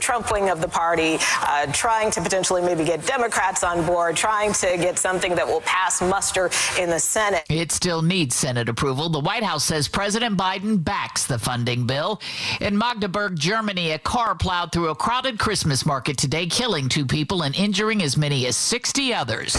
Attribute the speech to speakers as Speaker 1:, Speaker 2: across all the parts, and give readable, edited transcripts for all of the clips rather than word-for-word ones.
Speaker 1: Trump wing of the party, trying to potentially maybe get Democrats on board, trying to get something that will pass muster in the Senate.
Speaker 2: It still needs Senate approval. The White House says President Biden backs the funding bill. In Magdeburg, Germany, a car plowed through a crowded Christmas market today, killing 2 people and injuring as many as 60 others.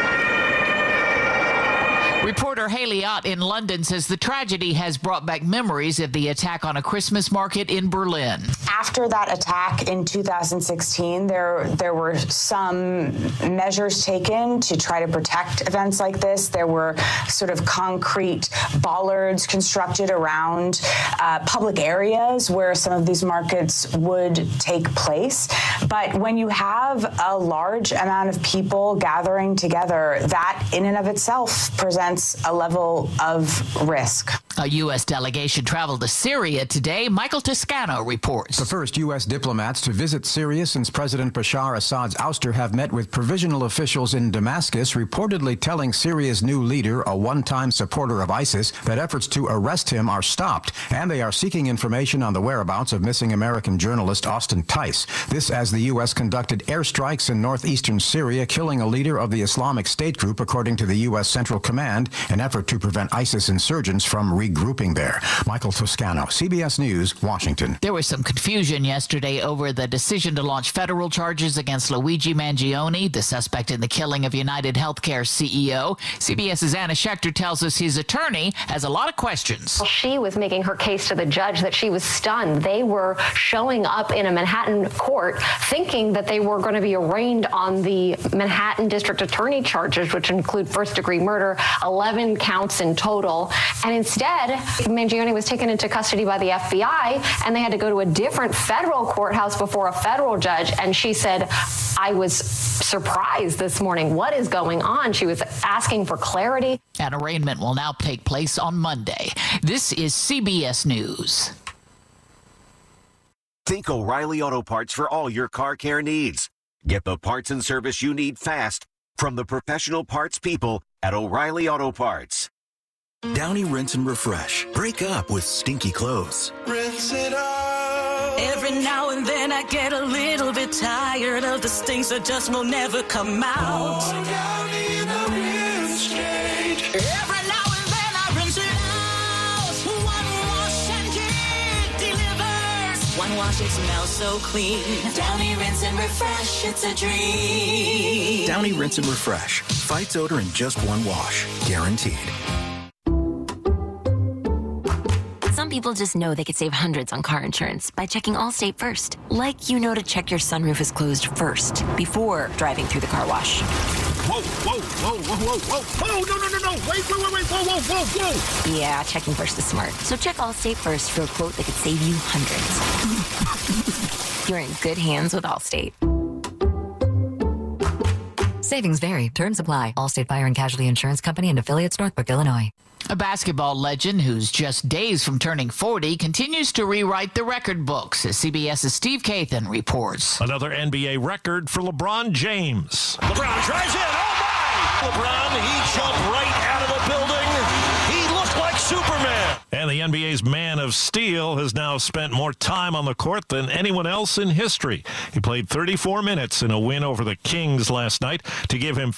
Speaker 2: Reporter Haley Ott in London says the tragedy has brought back memories of the attack on a Christmas market in Berlin.
Speaker 3: After that attack in 2016, there were some measures taken to try to protect events like this. There were sort of concrete bollards constructed around public areas where some of these markets would take place. But when you have a large amount of people gathering together, that in and of itself presents a level of risk.
Speaker 2: A U.S. delegation traveled to Syria today. Michael Toscano reports.
Speaker 4: The first U.S. diplomats to visit Syria since President Bashar Assad's ouster have met with provisional officials in Damascus, reportedly telling Syria's new leader, a one-time supporter of ISIS, that efforts to arrest him are stopped, and they are seeking information on the whereabouts of missing American journalist Austin Tice. This as the U.S. conducted airstrikes in northeastern Syria, killing a leader of the Islamic State group, according to the U.S. Central Command, an effort to prevent ISIS insurgents from regrouping there. Michael Toscano, CBS News, Washington.
Speaker 2: There was some confusion yesterday over the decision to launch federal charges against Luigi Mangione, the suspect in the killing of United Healthcare CEO. CBS's Anna Schechter tells us his attorney has a lot of questions.
Speaker 5: She was making her case to the judge that she was stunned. They were showing up in a Manhattan court thinking that they were going to be arraigned on the Manhattan District Attorney charges, which include first-degree murder, 11 counts in total. And instead, Mangione was taken into custody by the FBI, and they had to go to a different federal courthouse before a federal judge. And she said, I was surprised this morning. What is going on? She was asking for clarity.
Speaker 2: An arraignment will now take place on Monday. This is CBS News.
Speaker 6: Think O'Reilly Auto Parts for all your car care needs. Get the parts and service you need fast from the professional parts people at O'Reilly Auto Parts.
Speaker 7: Downy Rinse and Refresh. Break up with stinky clothes.
Speaker 8: Rinse it out.
Speaker 9: Every now and then I get a little bit tired of the stinks that just will never come out.
Speaker 8: Oh, Downy the rinse change.
Speaker 9: Every now and then I rinse it out. One wash and it delivers. One wash, it smells so clean. Downy Rinse and Refresh, it's a dream.
Speaker 7: Downy Rinse and Refresh. Fights odor in just one wash. Guaranteed.
Speaker 10: Some people just know they could save hundreds on car insurance by checking Allstate first. Like you know to check your sunroof is closed first before driving through the car wash.
Speaker 11: Whoa, whoa, whoa, whoa, whoa, whoa, whoa, no, wait, whoa.
Speaker 10: Yeah, checking first is smart. So check Allstate first for a quote that could save you hundreds. You're in good hands with Allstate.
Speaker 12: Savings vary. Terms apply. Allstate Fire and Casualty Insurance Company and affiliates, Northbrook, Illinois.
Speaker 2: A basketball legend who's just days from turning 40 continues to rewrite the record books, as CBS's Steve Kathan reports.
Speaker 13: Another NBA record for LeBron James. LeBron drives in. Oh, my! LeBron, he jumped right out of the building. He looked like Superman. And the NBA's Man of Steel has now spent more time on the court than anyone else in history. He played 34 minutes in a win over the Kings last night to give him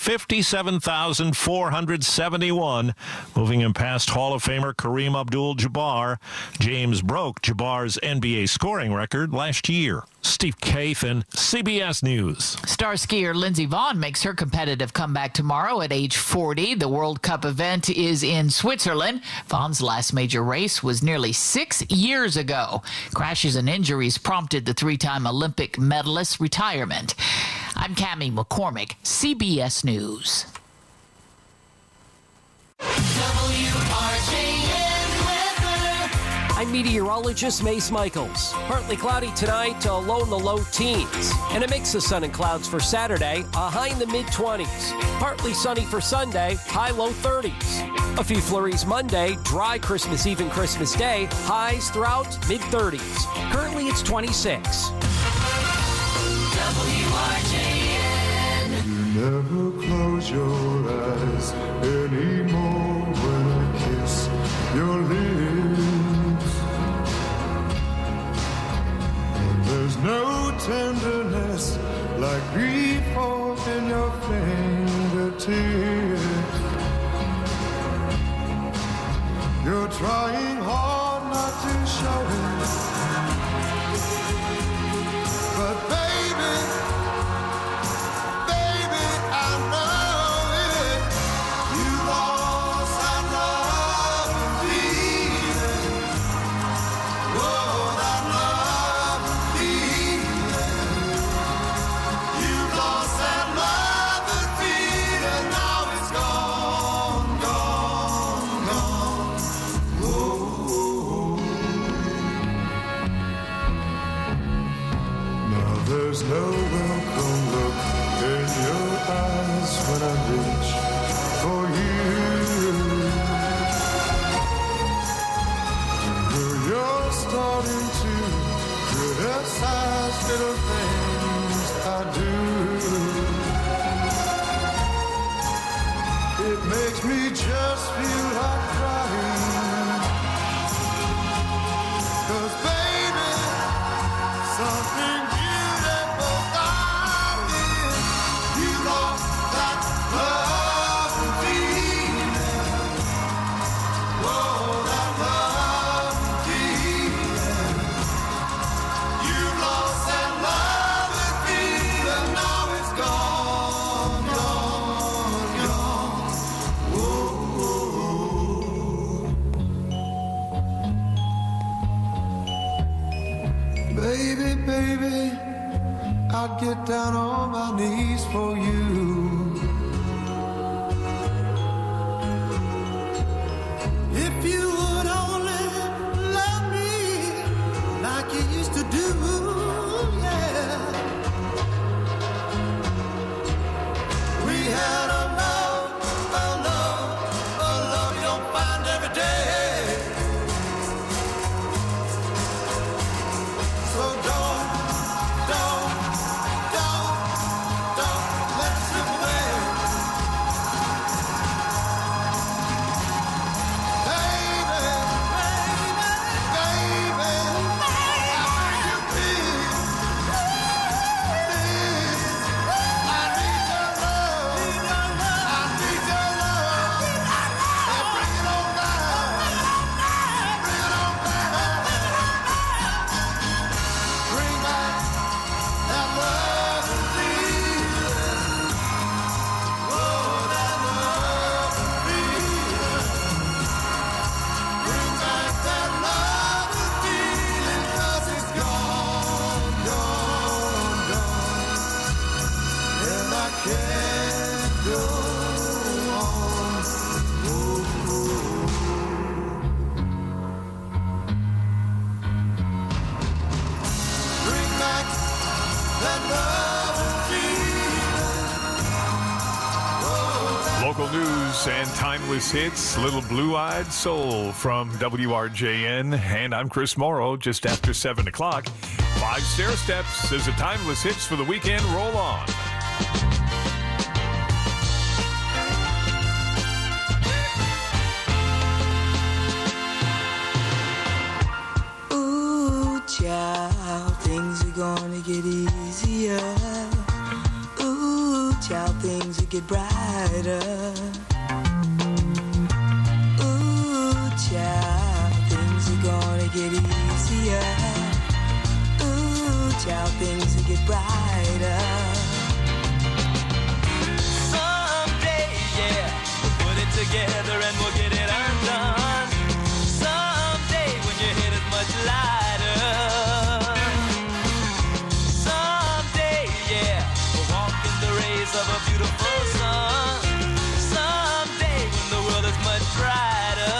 Speaker 13: 57,471, moving him past Hall of Famer Kareem Abdul-Jabbar. James broke Jabbar's NBA scoring record last year. Steve Kathan, CBS News.
Speaker 2: Star skier Lindsey Vonn makes her competitive comeback tomorrow at age 40. The World Cup event is in Switzerland. Vonn's last major race was nearly 6 years ago. Crashes and injuries prompted the three-time Olympic medalist's retirement. I'm Cammie McCormick, CBS News.
Speaker 14: I'm meteorologist Mace Michaels. Partly cloudy tonight, a low in the low teens. And a mix of sun and clouds for Saturday, a high in the mid-20s. Partly sunny for Sunday, high low 30s. A few flurries Monday, dry Christmas Eve and Christmas Day, highs throughout mid-30s. Currently it's 26.
Speaker 8: WRJN. You never close your eyes anymore when I kiss your lips. There's no telling like grief falls in your fingertips. You're trying hard not to show it, but baby, I know it. You lost that love and feeling. Oh, that love and feeling. You lost that love and feeling. Now it's gone, gone, gone. Now there's no welcome look in your eyes when I reach for you. You're starting to criticize little things I do. It makes me just feel like crying. 'Cause baby, something beautiful got in. You lost that love and feeling. Oh, that love and feeling. You lost that love and feeling. Now it's gone, gone, gone. Whoa. Baby, baby, I'd get down on my knees for you. If you would only love me like you used to do, yeah. We had a love you don't find every day. So don't let it slip away. Baby, how you feel? I need your love. I need your love. And bring it on down. Bring it on down. Bring back that love and feeling. Oh, that love and feeling. Bring back that love and feeling. 'Cause it's gone, gone, gone. And I can't go on. Bring back that love and feeling.
Speaker 15: Local news and timeless hits, Little Blue-Eyed Soul from WRJN. And I'm Chris Morrow, just after 7 o'clock. 5 stair steps as the timeless hits for the weekend roll on.
Speaker 16: Ooh, child, things are gonna get easier. Ooh, child, things will get brighter. Ooh, child, things are gonna get easier. Ooh, child, things will get brighter.
Speaker 9: Someday, yeah, we'll put it together and we'll get it undone. Someday when your head is much lighter. Someday, yeah, we'll walk in the rays of a beautiful sun. Someday when the world is much brighter.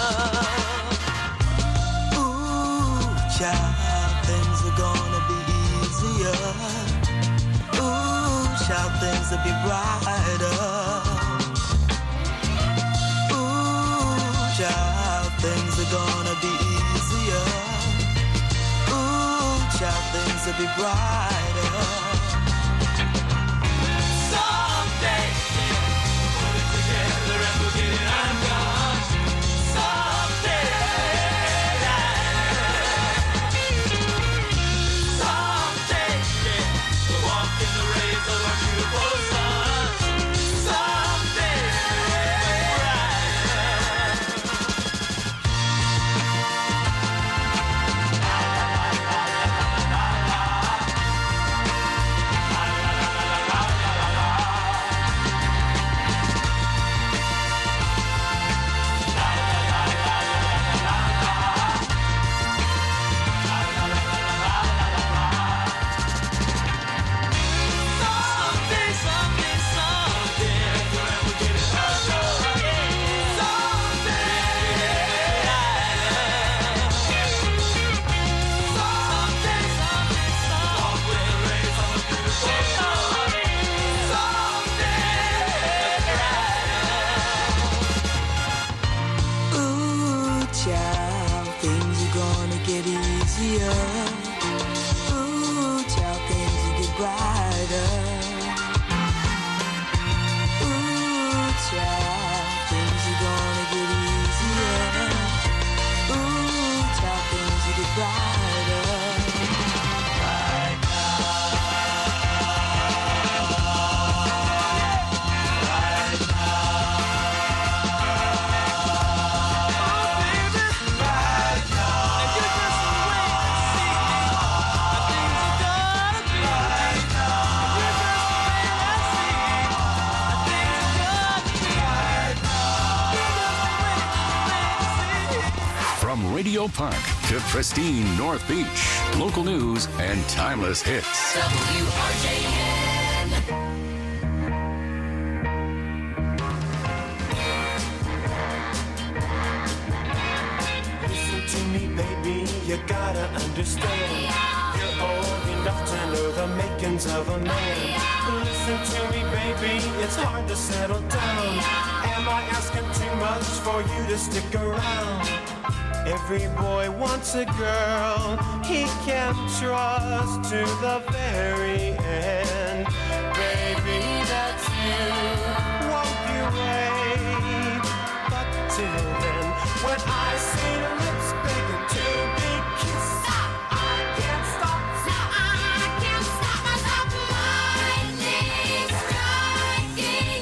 Speaker 16: Ooh, child, things are gonna be easier. Ooh, child, things will be brighter. Ooh, child, things are gonna be easier. Ooh, child, things will be brighter.
Speaker 9: Someday, yeah, we'll put it together and we'll get it undone. Someday, someday, yeah, we'll walk in the rain.
Speaker 16: brighter. Ooh, child, things are gonna get easier. Ooh, child, things will get brighter. Right
Speaker 17: From Radio Park to pristine North Beach, local news and timeless hits.
Speaker 9: WRJN.
Speaker 18: Listen to me, baby, you gotta understand. You're old enough to know the makings of a man. Listen to me, baby, it's hard to settle down. Am I asking too much for you to stick around? Every boy wants a girl he can trust to the very end. Baby, that's you. Won't you wait? But till then, when I see your lips begging to be kissed, I can't stop. I can't stop myself. Lightning striking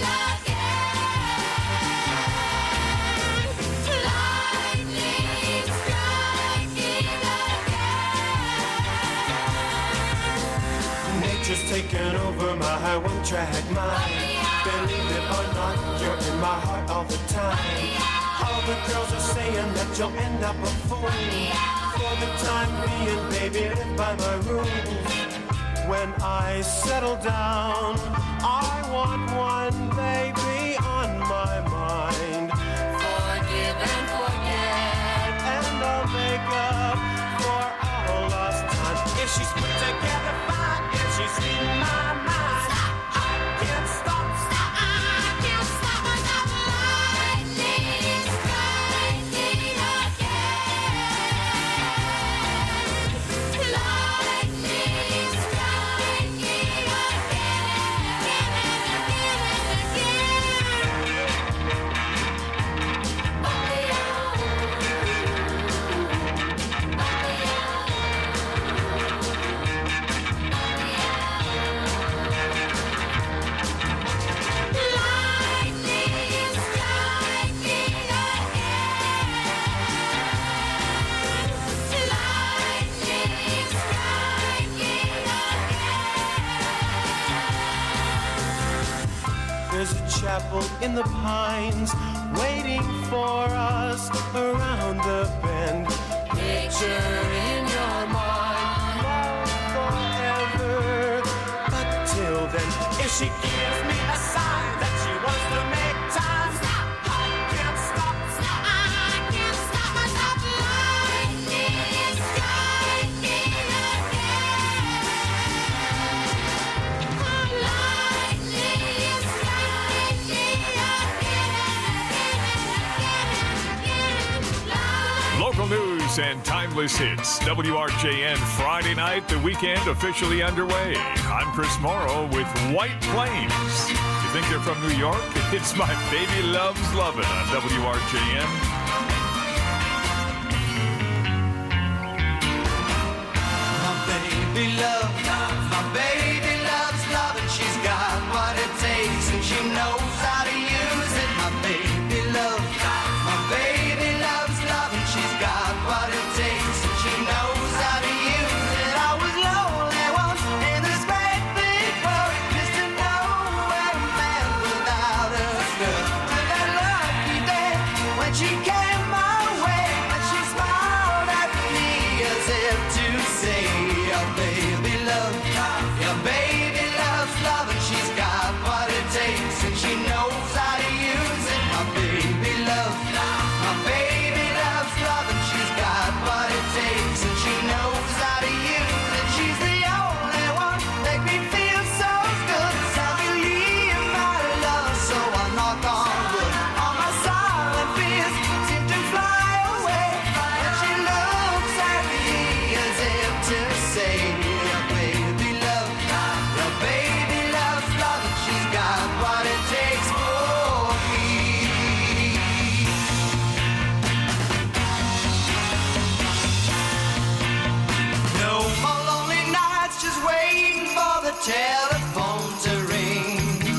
Speaker 18: Nature's taken over my one-track mind. Believe it or not, you're in my heart all the time. All the girls are saying that you'll end up a fool. For the time being, baby, live by my rules. When I settle down, I want one baby on my mind. Forgive and forget, and I'll make up for all lost time. If she's put together fine, if she's in my mind, I can't stop. I can't stop myself. Lightning striking again. Lightning striking There's a chapel in the pines waiting for us around the bend. Picture in your mind, love forever. But till then, if she gives me a sign that she wants to make time, I can't stop. I can't stop myself. Lightning striking
Speaker 15: Local news and timeless hits. WRJN Friday night, the weekend officially underway. I'm Chris Morrow with White Plains. You think they're from New York? It's My Baby Loves Lovin' on WRJN.
Speaker 8: Baby love, my baby loves loving. She's got what it takes and she knows how to use it. My baby love, my baby loves loving. She's got what it takes and she knows how to use it. I was lonely once in this great big world, just to know where a man without a girl. To that lucky day when she came. telephone to ring.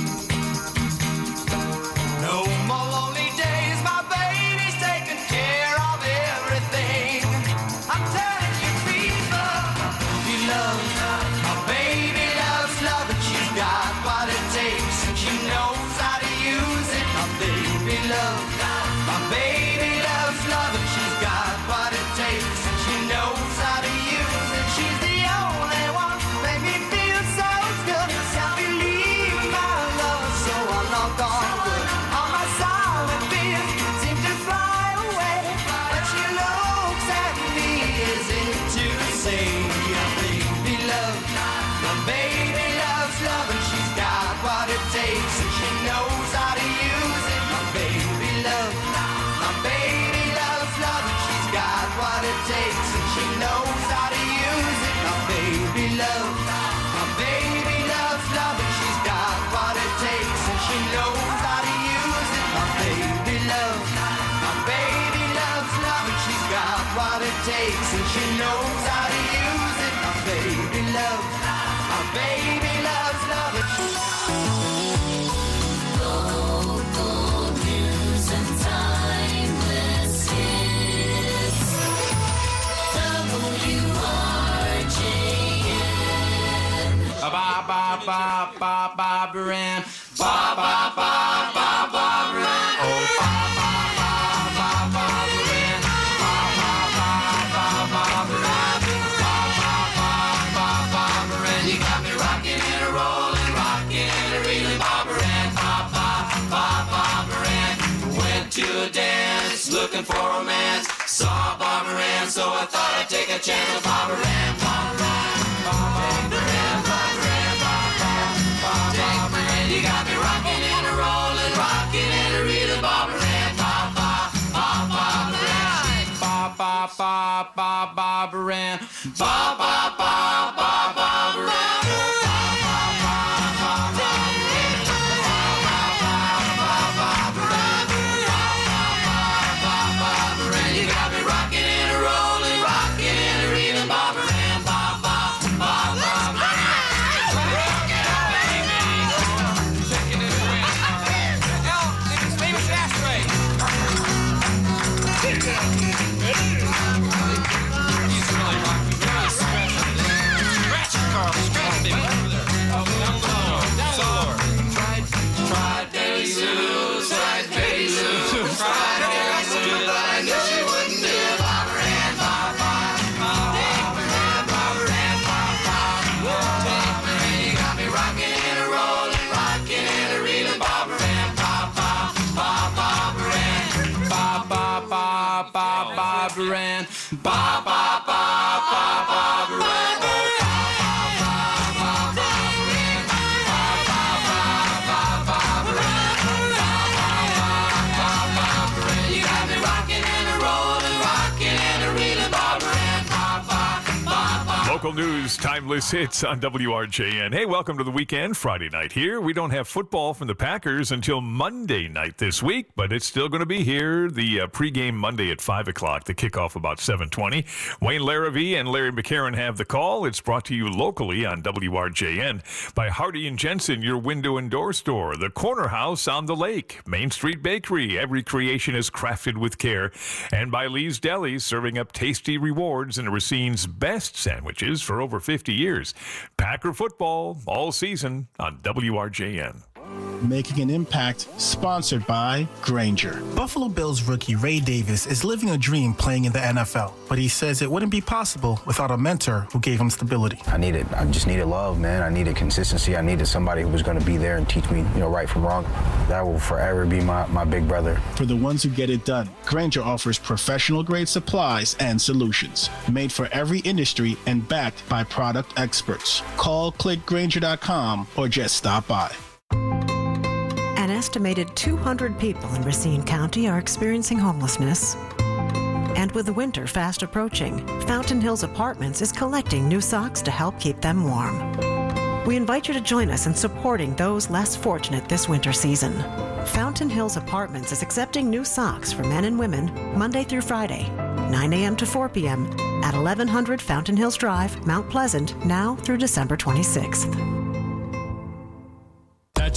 Speaker 8: No more lonely days, my baby's taking care of everything. I'm telling you, people, you love my baby loves love, and she's got what it takes, and she knows how to use it. My baby loves love, and she's got what it takes, and she knows how to use it. She's the only one, make me feel so good. Can't believe my love, so I knock on wood. All my silent fears seem to fly away, but she looks at me as if to say, my baby loves love, and she's got what it takes, and she knows how to use it. My baby loves love, and she's got what it takes, and she knows how to use it. My baby loves love, and she's got what it takes, and she knows how to use it. My baby loves love, and she's got what it takes, and she knows how to use it. My baby loves love, and
Speaker 9: Local news and timeless hits. WRJN.
Speaker 8: ba ba ba ba ba Baran, ba ba ba ba ba Baran, oh ba ba ba ba ba Baran, ba ba ba ba ba Baran, ba ba ba ba ba Baran. You got me rocking and a rolling, rocking and a reeling, ba Baran, ba ba ba ba Baran. Went to a dance, looking for romance, saw Barbara Ann, so I thought I'd take a chance with Barbara Ann, Barbara Ann, Barbara Ann, Barbara Ann, Barbara Ann. You got me rocking and a rolling, rocking and a reeling, Barbara Ann, Barbara Ann, Barbara Ann, Barbara Ann. You got me rocking and a rolling, rocking and a reeling, Barbara Ann, Ran, ba ba ba ba ba ran, you got me rocking and a rolling, rocking and a reeling, Barbara Ann, ba ba ba.
Speaker 15: Local news, timeless hits on WRJN. Hey, welcome to the weekend, Friday night here. We don't have football from the Packers until Monday night this week, but it's still going to be here. The pregame Monday at 5 o'clock, the kickoff about 7:20. Wayne Larrivee and Larry McCarron have the call. It's brought to you locally on WRJN by Hardy & Jensen, your window and door store, the Corner House on the Lake, Main Street Bakery, every creation is crafted with care, and by Lee's Deli, serving up tasty rewards and Racine's best sandwiches for over 50 years. Packer football all season on WRJN.
Speaker 19: Making an Impact, sponsored by Grainger. Buffalo Bills rookie Ray Davis is living a dream playing in the NFL, but he says it wouldn't be possible without a mentor who gave him stability.
Speaker 20: I just needed love, man. I needed consistency. I needed somebody who was going to be there and teach me, right from wrong. That will forever be my big brother.
Speaker 19: For the ones who get it done, Grainger offers professional-grade supplies and solutions, made for every industry and backed by product experts. Call, click Grainger.com, or just stop by.
Speaker 21: An estimated 200 people in Racine County are experiencing homelessness. And with the winter fast approaching, Fountain Hills Apartments is collecting new socks to help keep them warm. We invite you to join us in supporting those less fortunate this winter season. Fountain Hills Apartments is accepting new socks for men and women Monday through Friday, 9 a.m. to 4 p.m. at 1100 Fountain Hills Drive, Mount Pleasant, now through December 26th.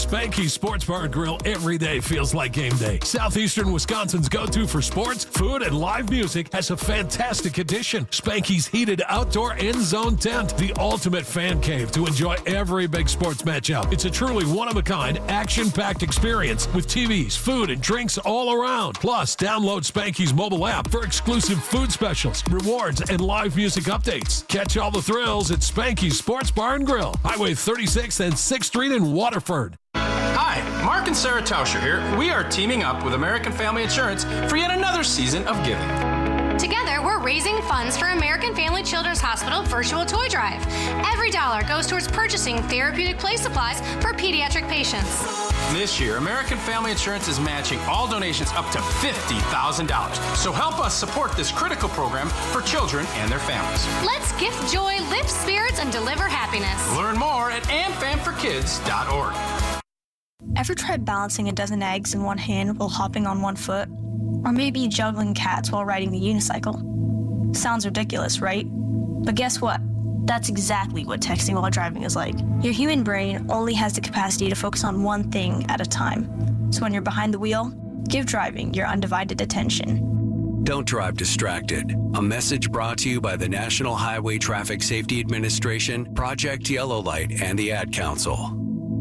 Speaker 1: Spanky's Sports Bar and Grill, every day feels like game day. Southeastern Wisconsin's go-to for sports, food, and live music has a fantastic addition. Spanky's heated outdoor end zone tent, the ultimate fan cave to enjoy every big sports matchup. It's a truly one-of-a-kind, action-packed experience with TVs, food, and drinks all around. Plus, download Spanky's mobile app for exclusive food specials, rewards, and live music updates. Catch all the thrills at Spanky's Sports Bar and Grill, Highway 36 and 6th Street in Waterford.
Speaker 22: Hi, Mark and Sarah Tauscher here. We are teaming up with American Family Insurance for yet another season of giving.
Speaker 23: Together, we're raising funds for American Family Children's Hospital Virtual Toy Drive. Every dollar goes towards purchasing therapeutic play supplies for pediatric patients.
Speaker 22: This year, American Family Insurance is matching all donations up to $50,000. So help us support this critical program for children and their families.
Speaker 23: Let's gift joy, lift spirits, and deliver happiness.
Speaker 22: Learn more at amfamforkids.org.
Speaker 24: Ever tried balancing a dozen eggs in one hand while hopping on one foot? Or maybe juggling cats while riding the unicycle? Sounds ridiculous, right? But guess what? That's exactly what texting while driving is like. Your human brain only has the capacity to focus on one thing at a time. So when you're behind the wheel, give driving your undivided attention.
Speaker 25: Don't drive distracted. A message brought to you by the National Highway Traffic Safety Administration, Project Yellow Light, and the Ad Council.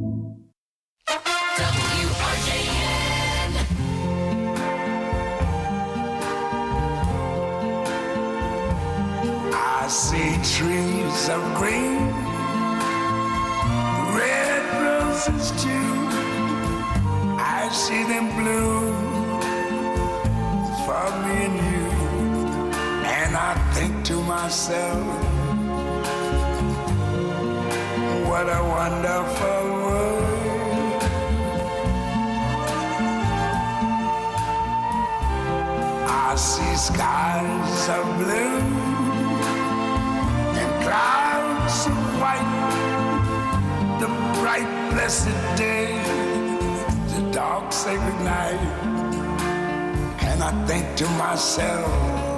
Speaker 8: I see trees of green, red roses too. I see them bloom for me and you. And I think to myself, what a wonderful world. I see skies of blue, clouds of white, the bright blessed day, the dark sacred night. And I think to myself,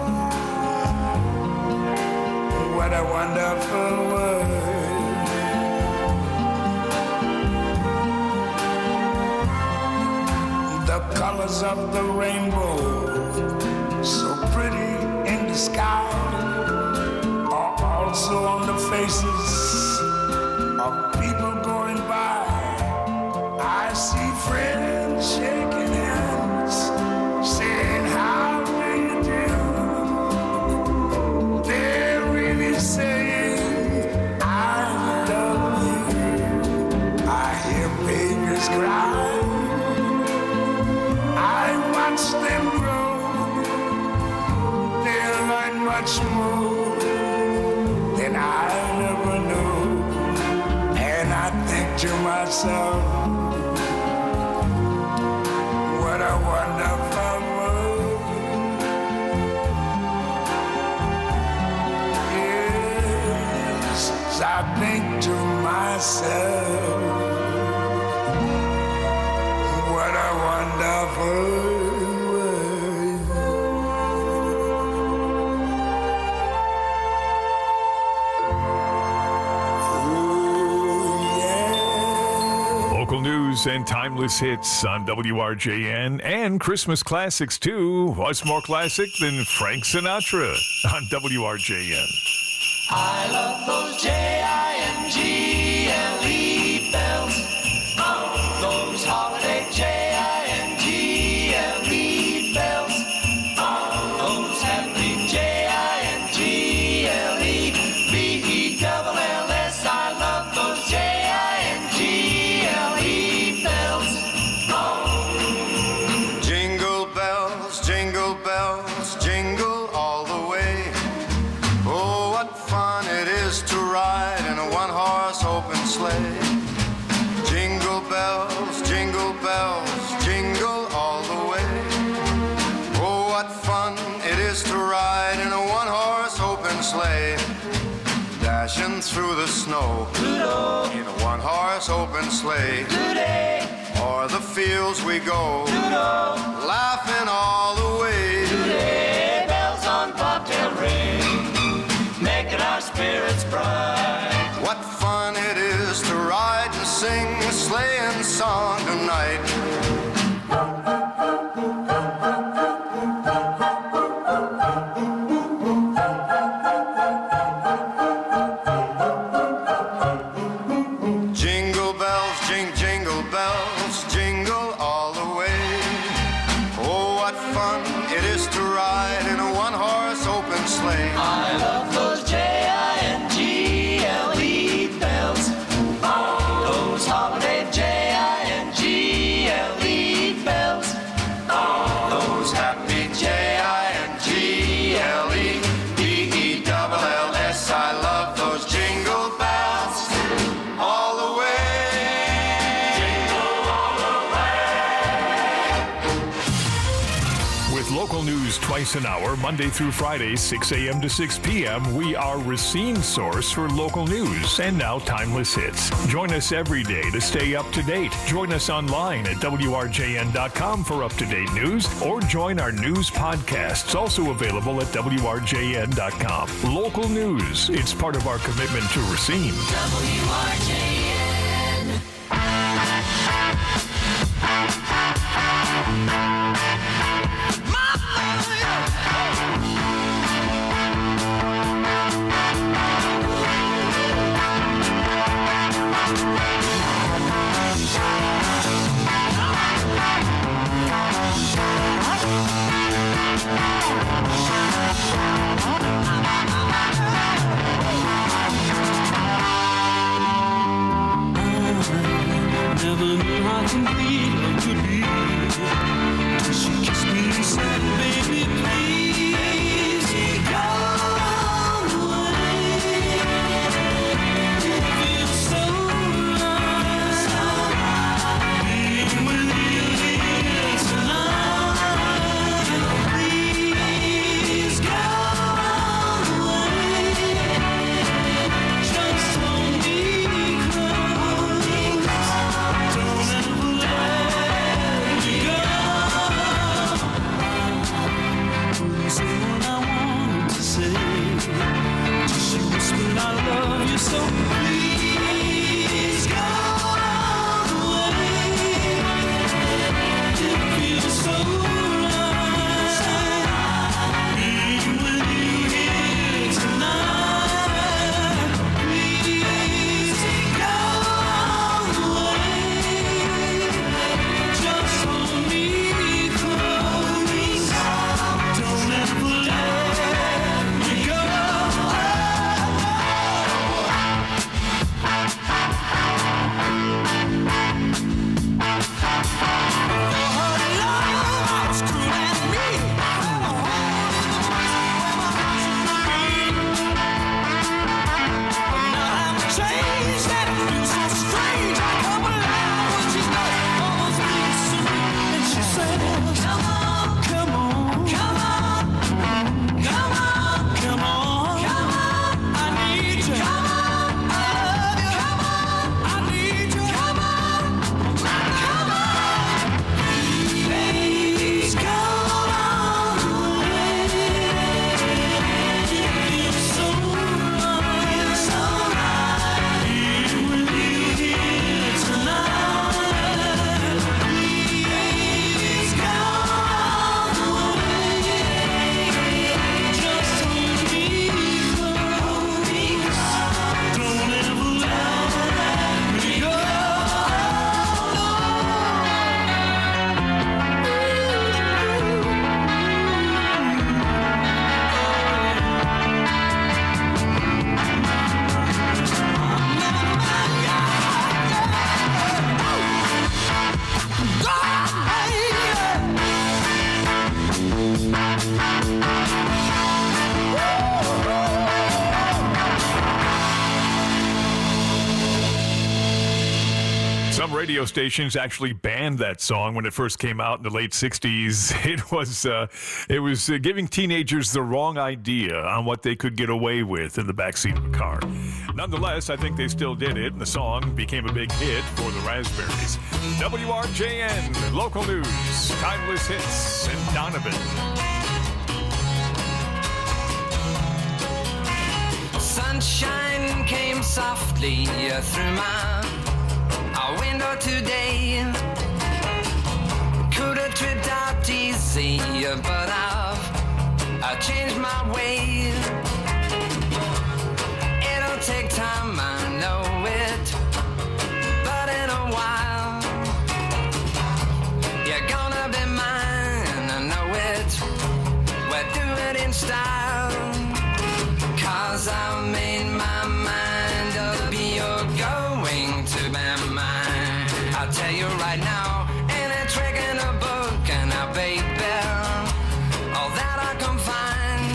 Speaker 8: what a wonderful world. The colors of the rainbow, so pretty in the sky, also on the faces of people going by. I see friends shaking hands, saying, how do you do? They're really saying, I love you. I hear babies cry, I watch them grow. They'll learn much more than I never knew. And I think to myself, what a wonderful world. Yes, I think to myself, what a wonderful world.
Speaker 15: Local news and timeless hits on WRJN, and Christmas classics too. What's more classic than Frank Sinatra on WRJN?
Speaker 8: I love those J-I-N-G-L-E bells. Oh, those holiday J-I-N-G-L-E bells. Oh, those happy J-I-N-G-L-E B-E-double-L-S. I love those J-I-N-G-L-E bells. Oh.
Speaker 26: Jingle bells, jingle bells, jingle all the way. Oh, what fun it is to ride in a one-horse open sleigh. Jingle bells, jingle all the way. Oh, what fun it is to ride in a one-horse open sleigh. Dashing through the snow in a one-horse open sleigh. O'er the fields we go, laughing all the way.
Speaker 8: Bells on bobtail ring, making our spirits bright.
Speaker 26: What fun it is to ride and sing a sleighing song tonight. Jingle bells, jingle bells, jingle all the way. Oh, what fun it is to ride in a one-horse open sleigh.
Speaker 8: I love those J-I-N-G-L-E bells. Those holiday J-I-N-G-L-E bells. Those happy J-I-N-G-L-E-B-E-double-L-S. I love those jingle bells all the way.
Speaker 15: With local news twice an hour, Monday through Friday, 6 a.m. to 6 p.m., we are Racine's source for local news and now timeless hits. Join us every day to stay up to date. Join us online at WRJN.com for up-to-date news, or join our news podcasts, also available at WRJN.com. Local news, it's part of our commitment to Racine.
Speaker 8: Never knew how complete love could be till she kissed me and said, baby, please go away. It feels so right being with you here tonight. Please go away. Just hold me close. Don't ever let me go. Couldn't say what I wanted to say. Till she whispered, I love you so. Please go away. It feels so right being with you here tonight. Please go away. Just hold me close. Don't ever let me go.
Speaker 15: Some radio stations actually banned that song when it first came out in the late 60s. It was giving teenagers the wrong idea on what they could get away with in the backseat of a car. Nonetheless, I think they still did it, and the song became a big hit for the Raspberries. WRJN, local news, timeless hits, and Donovan.
Speaker 8: Sunshine came softly through my a window today. Could have tripped out easy, but I've changed my way. It'll take time, I know it, but in a while you're gonna be mine, I know it. We'll do it in style, 'cause I've made my mind up, you're going to be mine. I'll tell you right now, ain't a trick in a book, and I baby, all that I can find.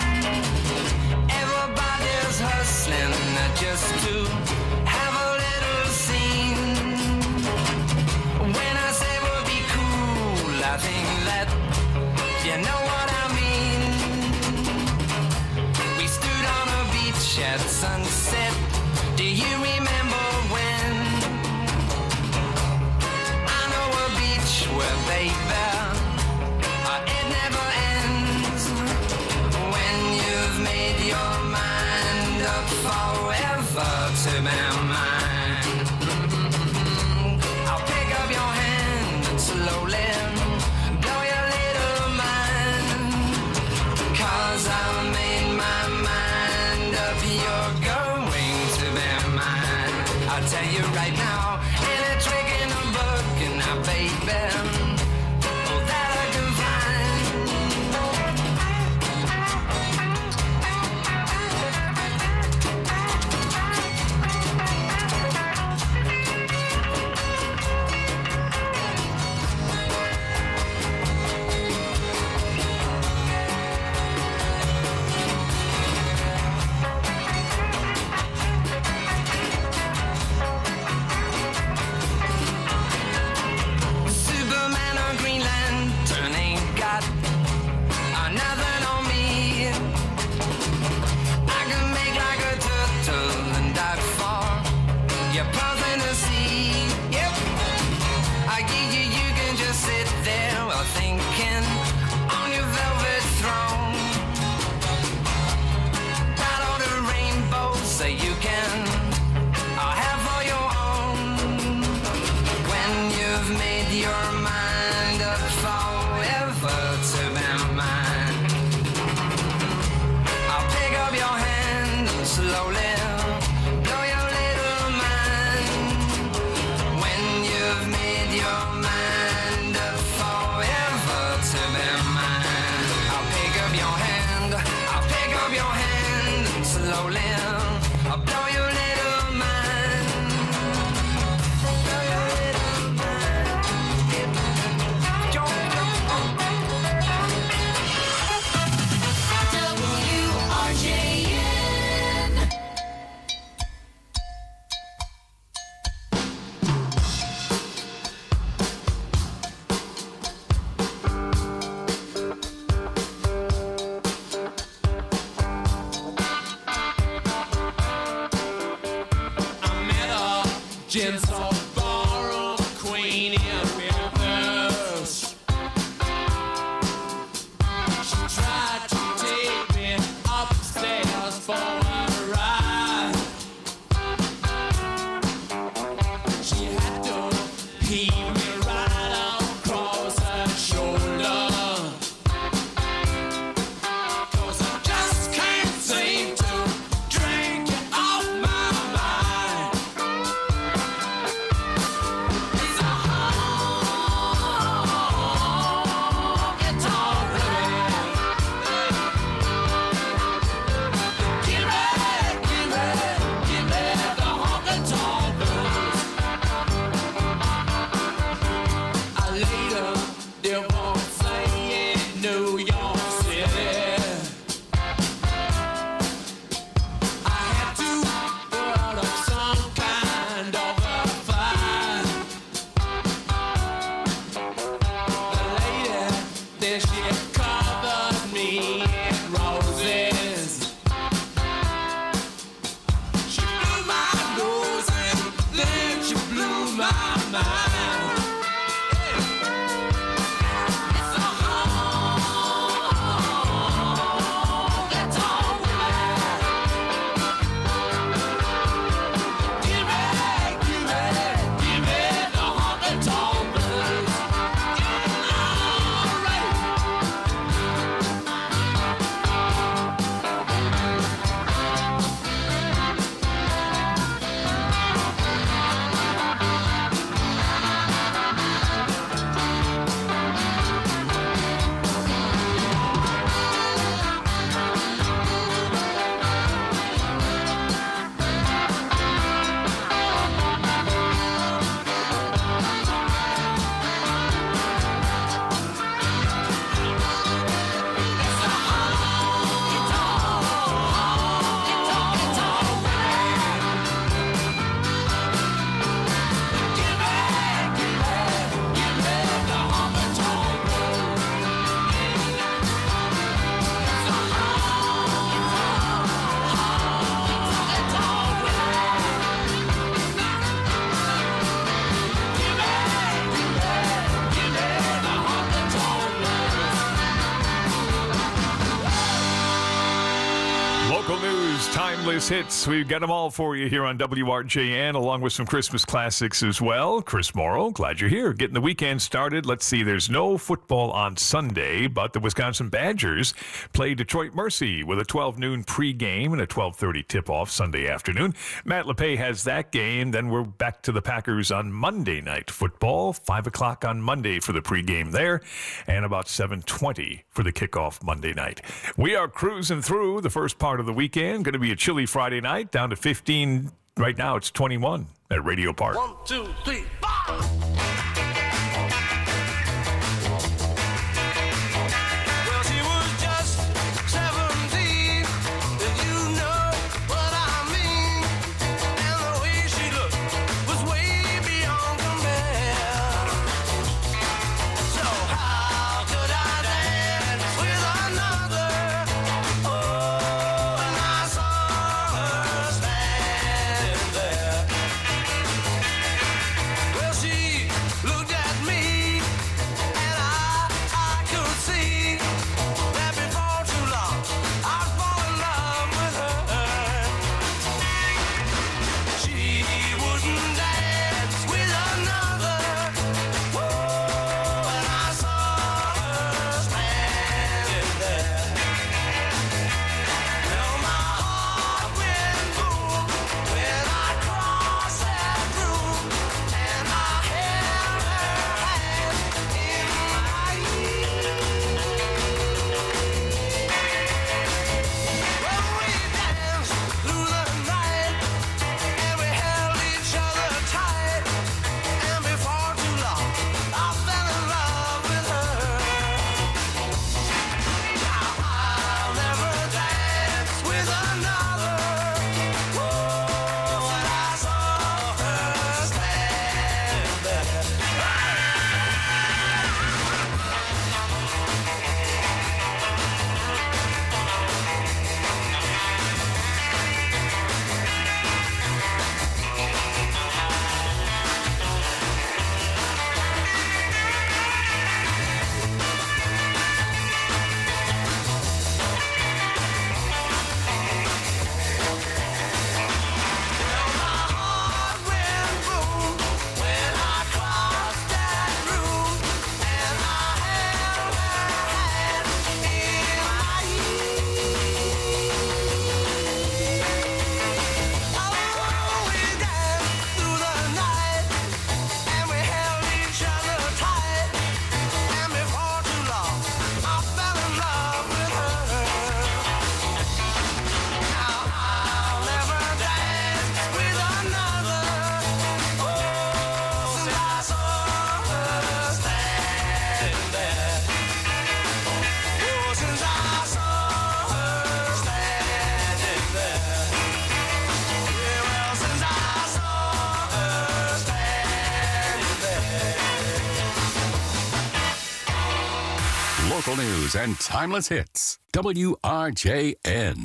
Speaker 8: Everybody's hustling just to have a little scene. When I say we'll be cool, I think that you know what I mean. We stood on a beach at sunset. Do you remember when? I know a beach where, baby, it never ends. When you've made your mind up forever to be mine, I'll pick up your hand and slowly blow your little mind, 'cause I've made my mind up, you're going to be mine. I'll tell you right now, ain't a trick in a book, and now, baby, all that I can find. Superman or Green Lantern ain't got nothing on me. I can make like a turtle and dive for your pearls in the sea. Yep, you can just sit there while thinking on your velvet throne. Got all the rainbows so you can have for your own. When you've made your mind up forever to be mine, I'll pick up your hand and slowly blow your little mind. When you've made your mind up forever to be mine, I'll pick up your hand, I'll pick up your hand and slowly I'll blow your little mind. Blow your little mind.
Speaker 9: WRJN.
Speaker 3: Gentle ballroom queen in Memphis. She tried to take me upstairs for a ride. She had to heave me right across her shoulder, 'cause I just can't seem to drink it off my mind. It's a
Speaker 15: Timeless hits. We've got them all for you here on WRJN, along with some Christmas classics as well. Chris Morrow, glad you're here. Getting the weekend started. Let's see, there's no football on Sunday, but the Wisconsin Badgers play Detroit Mercy with a 12 noon pregame and a 12:30 tip-off Sunday afternoon. Matt LePay has that game. Then we're back to the Packers on Monday Night Football, 5 o'clock on Monday for the pregame there, and about 7:20 for the kickoff Monday night. We are cruising through the first part of the weekend. Going to be a chilly Friday night, down to 15. Right now, it's 21 at Radio Park.
Speaker 3: 1, 2, 3, 4. Well, she was just 17, and you know what I mean. And the way she looked was way beyond compare. So how could I dance with another? Oh, and I saw her standing there. Well, she looked at me, and I could see that before too long I'd fall in love with her. She wouldn't dance with another. Oh, and I saw her standing there. Well, my heart went boom when I crossed that room, and I held her hand in my Well, we danced through the night, and we held each other tight, and before too long I fell in love with her. Now I'll never dance with another. Oh, and I saw her standing there. When I crossed that room, and I held her hand in my Oh, we danced through the night, and we held each other tight, and before too long I fell in love with her. Now I'll never dance with another. Oh, since I saw her standing there. Oh, since I saw her standing there. Yeah, well, since I saw her standing there.
Speaker 17: Local news and timeless hits. WRJN.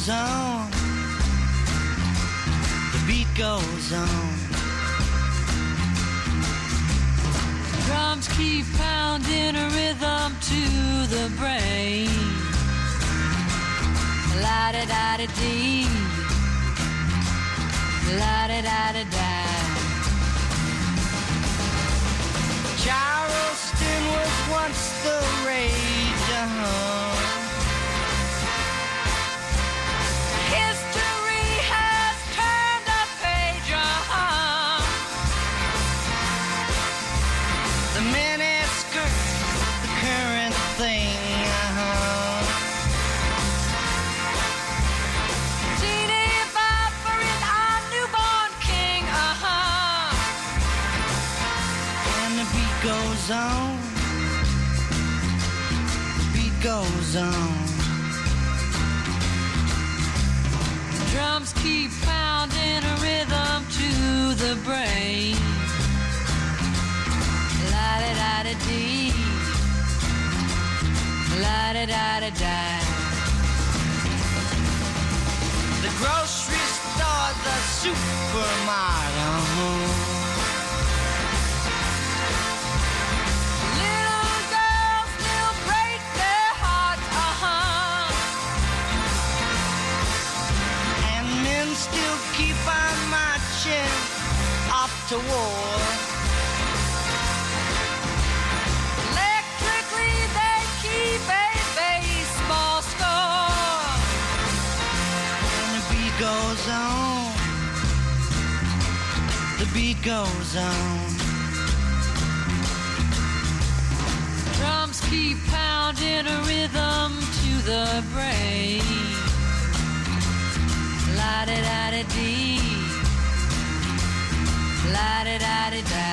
Speaker 8: goes on. The beat goes on.
Speaker 4: Drums keep pounding a rhythm to the brain. La-da-da-da-dee. La-da-da-da-da.
Speaker 8: Charleston was once the rage,
Speaker 4: History has turned a page,
Speaker 8: The mini skirt, the current thing,
Speaker 4: Teeny Bopper is our newborn king,
Speaker 8: And the beat goes on. The beat goes on.
Speaker 4: Drums keep pounding a rhythm to the brain. La-da-da-da-dee. La-da-da-da-da.
Speaker 8: The grocery store, the supermarket.
Speaker 4: Little girls still break their hearts,
Speaker 8: And men still keep on marching off to war.
Speaker 4: Electrically they keep a baseball score.
Speaker 8: And the beat goes on. The beat goes on.
Speaker 4: Drums keep pounding a rhythm to the brain. La-da-da-da-dee. La-da-da-da-da.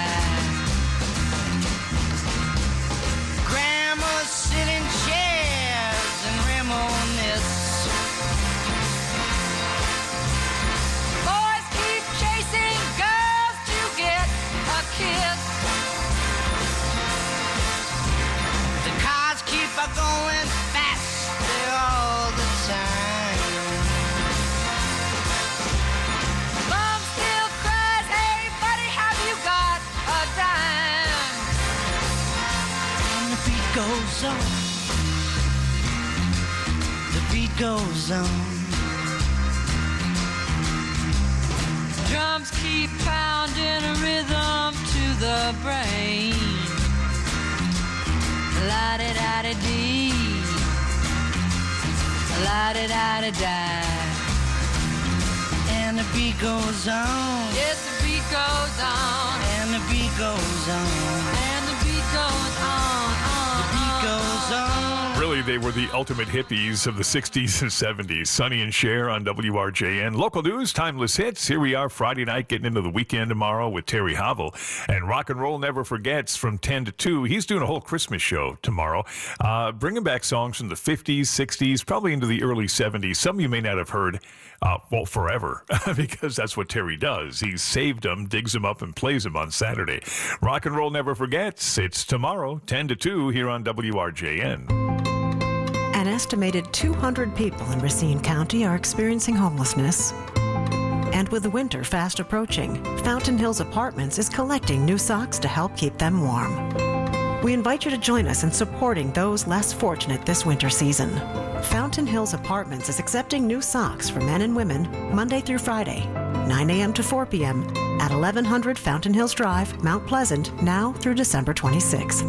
Speaker 8: Grandmas sit in chairs and reminisce.
Speaker 4: Boys keep chasing girls to get a kiss.
Speaker 8: The cars keep a going faster all the time.
Speaker 4: Mom still cries, hey buddy, have you got a dime?
Speaker 8: And the beat goes on. The beat goes on.
Speaker 4: Drums keep pounding a rhythm to the brain. La-da-da-da-dee. La-da-da-da-da.
Speaker 8: And the beat goes on.
Speaker 4: Yes, the beat goes on.
Speaker 8: And the beat goes on.
Speaker 4: And the beat goes on.
Speaker 8: The beat goes on.
Speaker 15: Really, they were the ultimate hippies of the 60s and 70s. Sonny and Cher on WRJN. Local news, timeless hits. Here we are Friday night, getting into the weekend tomorrow with Terry Havel. And Rock and Roll Never Forgets from 10 to 2. He's doing a whole Christmas show tomorrow, bringing back songs from the 50s, 60s, probably into the early 70s. Some of you may not have heard, forever, because that's what Terry does. He saved them, digs them up, and plays them on Saturday. Rock and Roll Never Forgets. It's tomorrow, 10 to 2, here on WRJN.
Speaker 21: An estimated 200 people in Racine County are experiencing homelessness. And with the winter fast approaching, Fountain Hills Apartments is collecting new socks to help keep them warm. We invite you to join us in supporting those less fortunate this winter season. Fountain Hills Apartments is accepting new socks for men and women Monday through Friday, 9 a.m. to 4 p.m. at 1100 Fountain Hills Drive, Mount Pleasant, now through December 26th.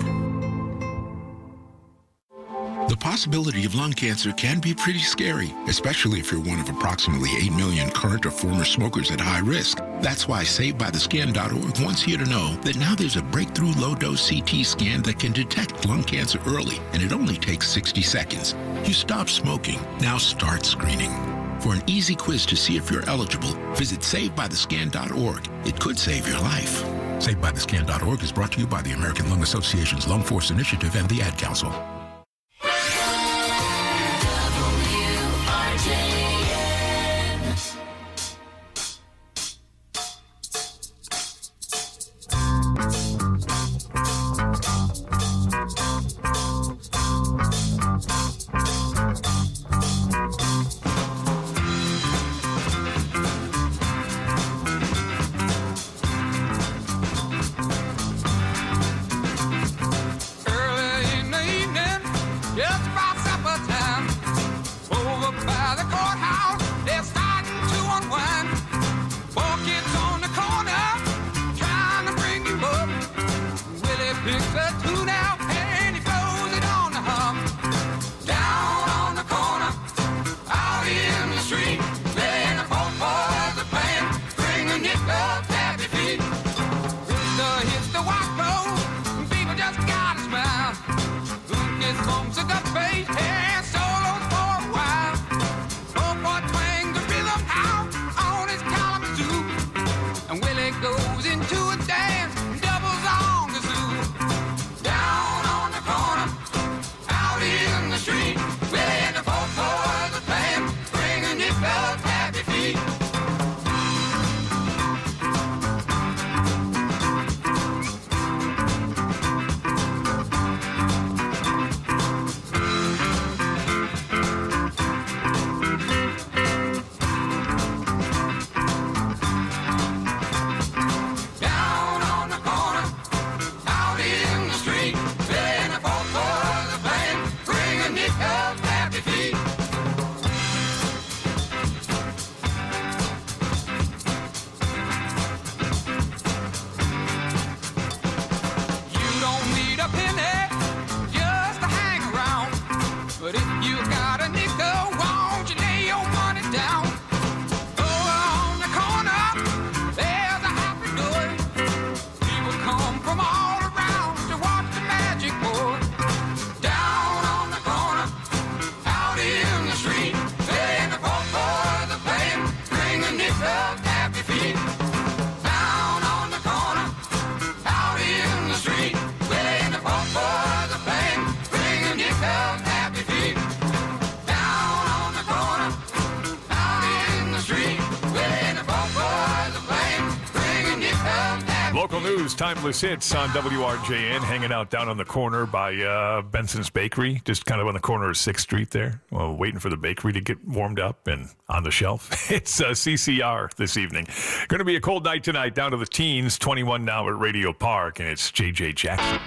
Speaker 5: The possibility of lung cancer can be pretty scary, especially if you're one of approximately 8 million current or former smokers at high risk. That's why SaveByTheScan.org wants you to know that now there's a breakthrough low-dose CT scan that can detect lung cancer early, and it only takes 60 seconds. You stop smoking, now start screening. For an easy quiz to see if you're eligible, visit SaveByTheScan.org. It could save your life. SaveByTheScan.org is brought to you by the American Lung Association's Lung Force Initiative and the Ad Council.
Speaker 15: Local news, timeless hits on WRJN, hanging out down on the corner by Benson's Bakery, just kind of on the corner of 6th Street there, waiting for the bakery to get warmed up and on the shelf. It's CCR this evening. Going to be a cold night tonight, down to the teens, 21 now at Radio Park, and it's J.J. Jackson.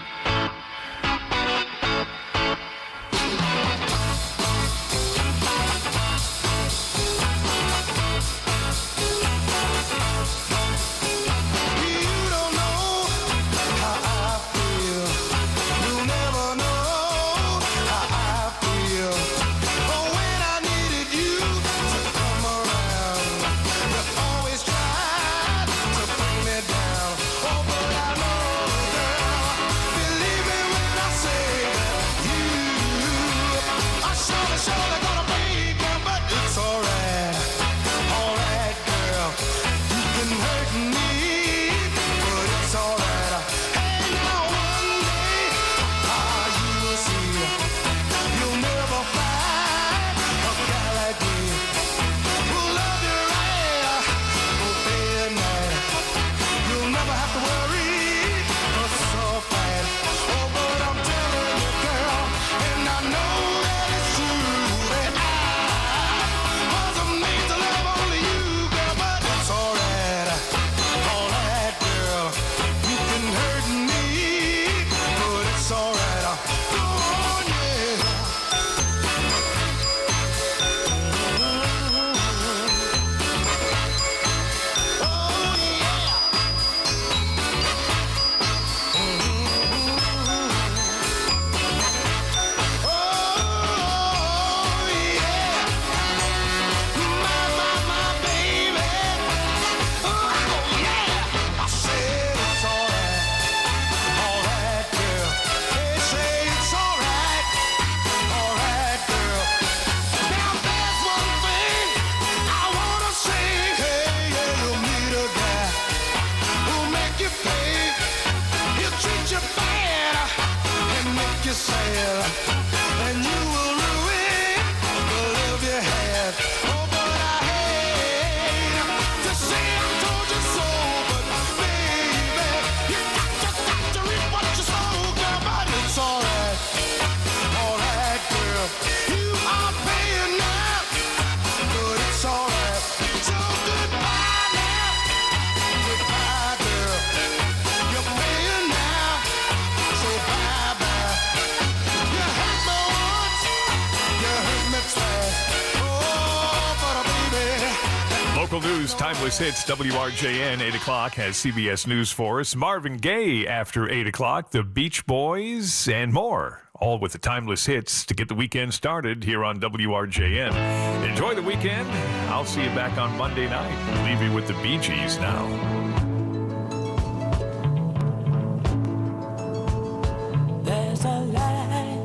Speaker 15: News, timeless hits, WRJN, 8 o'clock has CBS News for us. Marvin Gaye after 8 o'clock, the Beach Boys, and more. All with the timeless hits to get the weekend started here on WRJN. Enjoy the weekend. I'll see you back on Monday night. Leave you with the Bee Gees now.
Speaker 16: There's a light,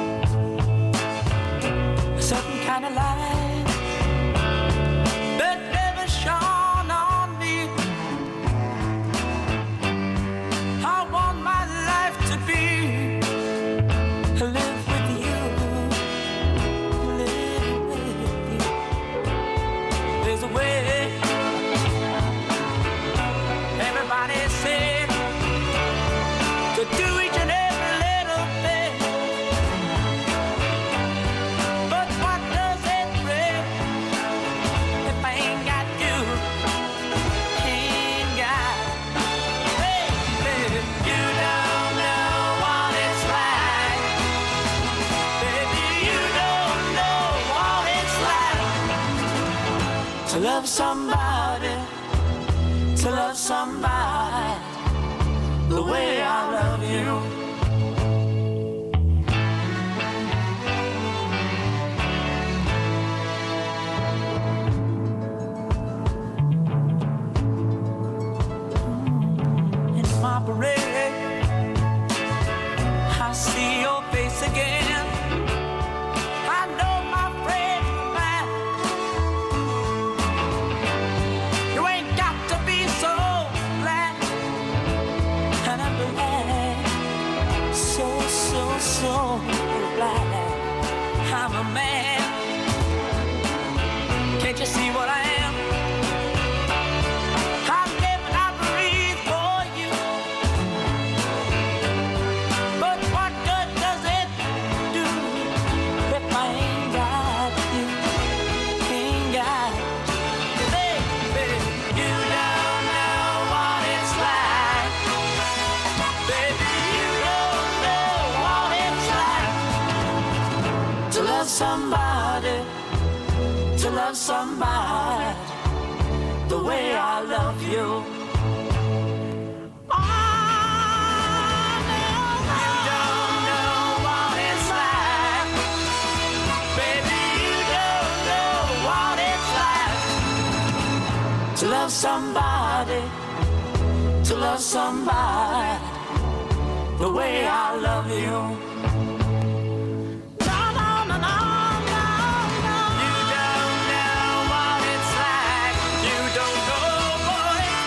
Speaker 16: a certain kind of light.
Speaker 6: love somebody, to love somebody the way I love you. In my parade, I see your face again. I know my friend man, you ain't got to be so glad, and I'm glad I love you. To love somebody, the way I love you. No, no, no, no, no, no. You don't know what it's like. You don't know what it's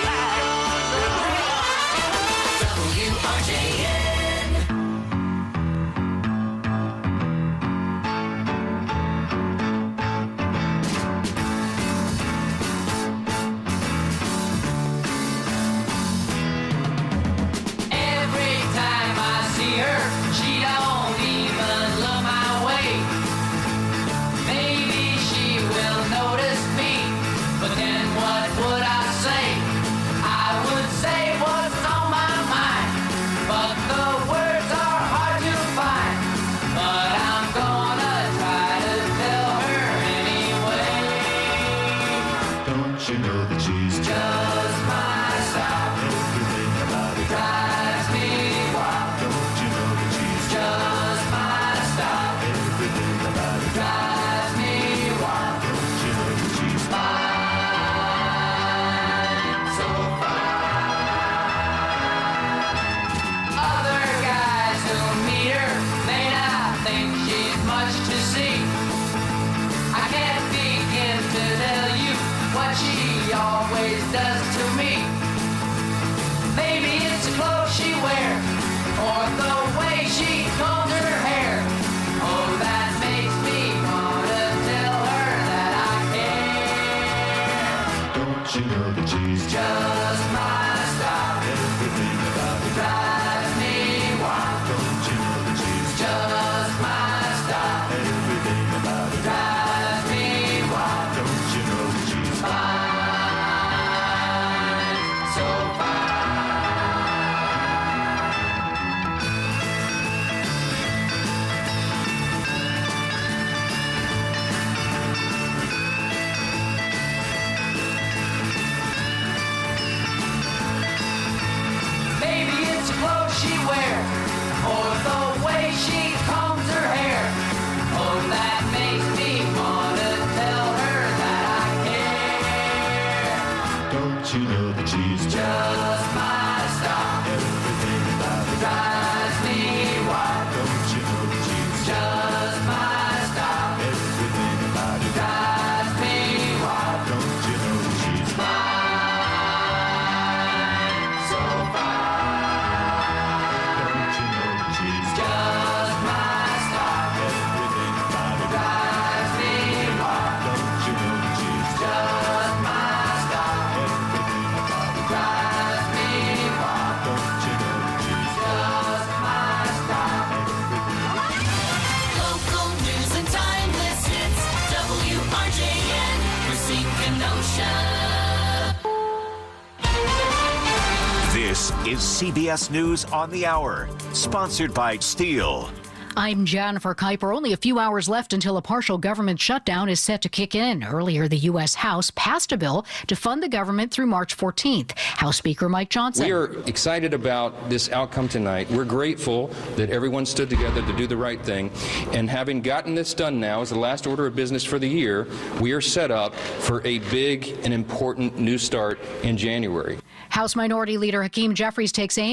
Speaker 2: This is CBS News on the Hour, sponsored by Steel.
Speaker 7: I'm Jennifer Kuiper. Only a few hours left until a partial government shutdown is set to kick in. Earlier, the U.S. House passed a bill to fund the government through March 14th. House Speaker Mike Johnson.
Speaker 10: We are excited about this outcome tonight. We're grateful that everyone stood together to do the right thing. And having gotten this done now as the last order of business for the year, we are set up for a big and important new start in January.
Speaker 7: House Minority Leader Hakeem Jeffries takes aim